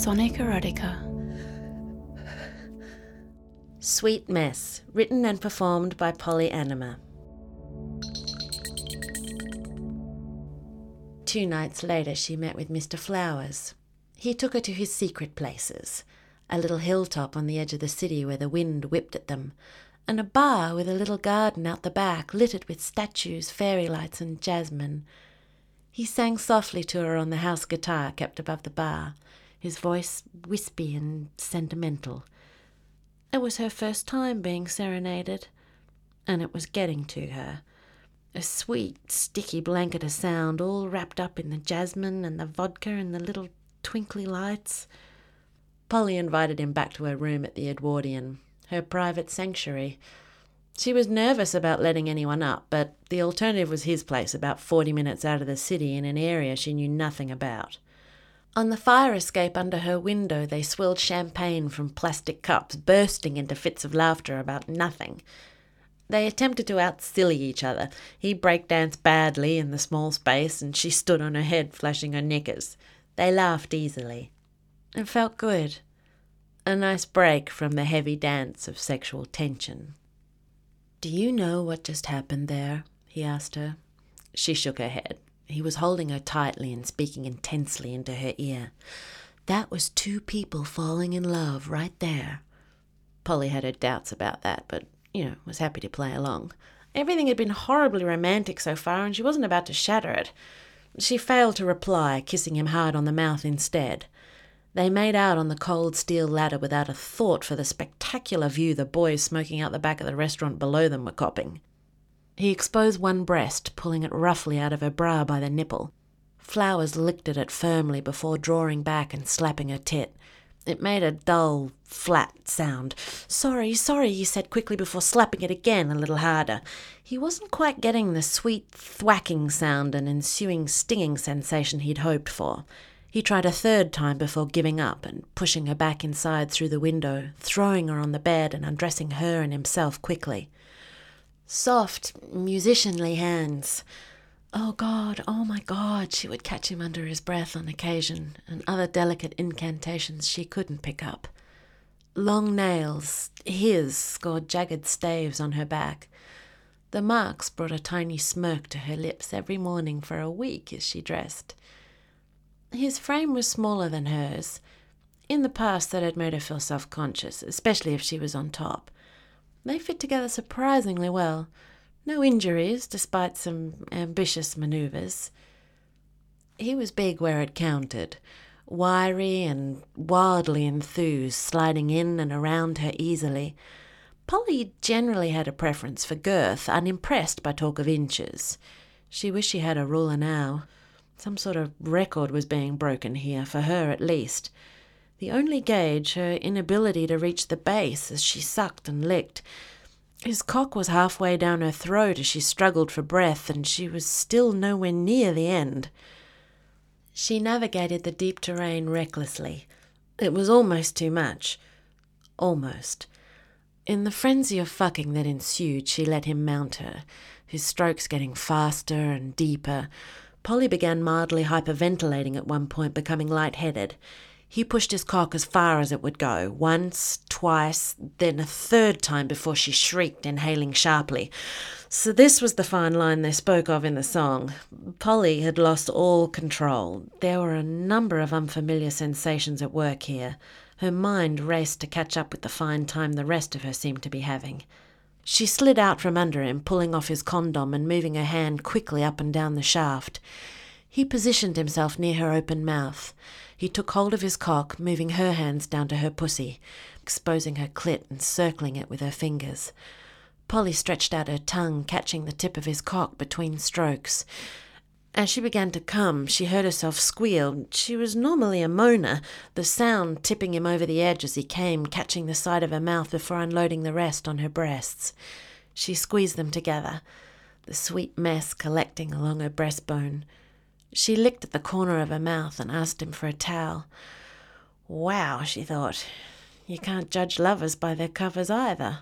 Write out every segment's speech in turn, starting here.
Sonic Erotica. Sweet Mess, written and performed by Polly Anima. 2 nights later she met with Mr. Flowers. He took her to his secret places, a little hilltop on the edge of the city where the wind whipped at them, and a bar with a little garden out the back littered with statues, fairy lights and jasmine. He sang softly to her on the house guitar kept above the bar, his voice wispy and sentimental. It was her first time being serenaded, and it was getting to her. A sweet, sticky blanket of sound all wrapped up in the jasmine and the vodka and the little twinkly lights. Polly invited him back to her room at the Edwardian, her private sanctuary. She was nervous about letting anyone up, but the alternative was his place about 40 minutes out of the city in an area she knew nothing about. On the fire escape under her window they swilled champagne from plastic cups, bursting into fits of laughter about nothing. They attempted to out-silly each other. He breakdanced badly in the small space, and she stood on her head flashing her knickers. They laughed easily. It felt good. A nice break from the heavy dance of sexual tension. "Do you know what just happened there?" he asked her. She shook her head. He was holding her tightly and speaking intensely into her ear. "That was 2 people falling in love right there." Polly had her doubts about that, but, was happy to play along. Everything had been horribly romantic so far, and she wasn't about to shatter it. She failed to reply, kissing him hard on the mouth instead. They made out on the cold steel ladder without a thought for the spectacular view the boys smoking out the back of the restaurant below them were copping. He exposed one breast, pulling it roughly out of her bra by the nipple. Flowers licked at it firmly before drawing back and slapping her tit. It made a dull, flat sound. Sorry, he said quickly before slapping it again a little harder. He wasn't quite getting the sweet thwacking sound and ensuing stinging sensation he'd hoped for. He tried a 3rd time before giving up and pushing her back inside through the window, throwing her on the bed and undressing her and himself quickly. Soft, musicianly hands. Oh my God, she would catch him under his breath on occasion, and other delicate incantations she couldn't pick up. Long nails, his, scored jagged staves on her back. The marks brought a tiny smirk to her lips every morning for a week as she dressed. His frame was smaller than hers. In the past that had made her feel self-conscious, especially if she was on top. They fit together surprisingly well. No injuries, despite some ambitious manoeuvres. He was big where it counted, wiry and wildly enthused, sliding in and around her easily. Polly generally had a preference for girth, unimpressed by talk of inches. She wished she had a ruler now. Some sort of record was being broken here, for her at least. The only gauge, her inability to reach the base as she sucked and licked. His cock was halfway down her throat as she struggled for breath, and she was still nowhere near the end. She navigated the deep terrain recklessly. It was almost too much. Almost. In the frenzy of fucking that ensued, she let him mount her, his strokes getting faster and deeper. Polly began mildly hyperventilating at one point, becoming lightheaded. He pushed his cock as far as it would go, once, twice, then a 3rd time before she shrieked, inhaling sharply. So this was the fine line they spoke of in the song. Polly had lost all control. There were a number of unfamiliar sensations at work here. Her mind raced to catch up with the fine time the rest of her seemed to be having. She slid out from under him, pulling off his condom and moving her hand quickly up and down the shaft. He positioned himself near her open mouth. He took hold of his cock, moving her hands down to her pussy, exposing her clit and circling it with her fingers. Polly stretched out her tongue, catching the tip of his cock between strokes. As she began to come, she heard herself squeal. She was normally a moaner, the sound tipping him over the edge as he came, catching the side of her mouth before unloading the rest on her breasts. She squeezed them together, the sweet mess collecting along her breastbone. She licked at the corner of her mouth and asked him for a towel. Wow, she thought, you can't judge lovers by their covers either.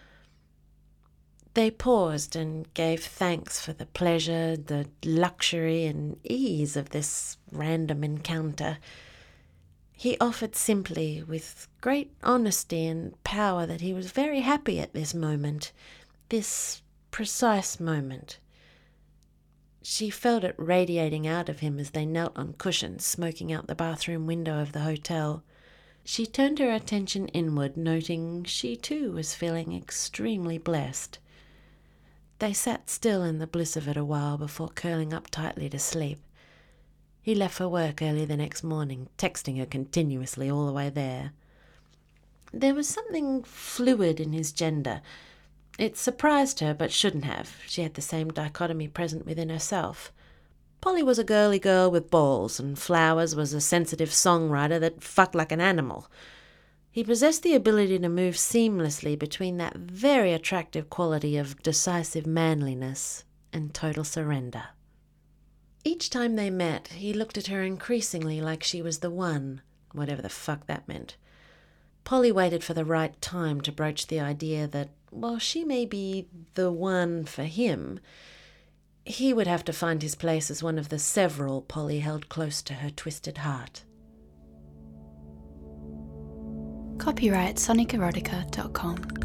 They paused and gave thanks for the pleasure, the luxury and ease of this random encounter. He offered simply, with great honesty and power, that he was very happy at this moment, this precise moment. She felt it radiating out of him as they knelt on cushions, smoking out the bathroom window of the hotel. She turned her attention inward, noting she too was feeling extremely blessed. They sat still in the bliss of it a while before curling up tightly to sleep. He left for work early the next morning, texting her continuously all the way there. There was something fluid in his gender. It surprised her, but shouldn't have. She had the same dichotomy present within herself. Polly was a girly girl with balls, and Flowers was a sensitive songwriter that fucked like an animal. He possessed the ability to move seamlessly between that very attractive quality of decisive manliness and total surrender. Each time they met, he looked at her increasingly like she was the one, whatever the fuck that meant. Polly waited for the right time to broach the idea that, while she may be the one for him, he would have to find his place as one of the several Polly held close to her twisted heart. Copyright sonicerotica.com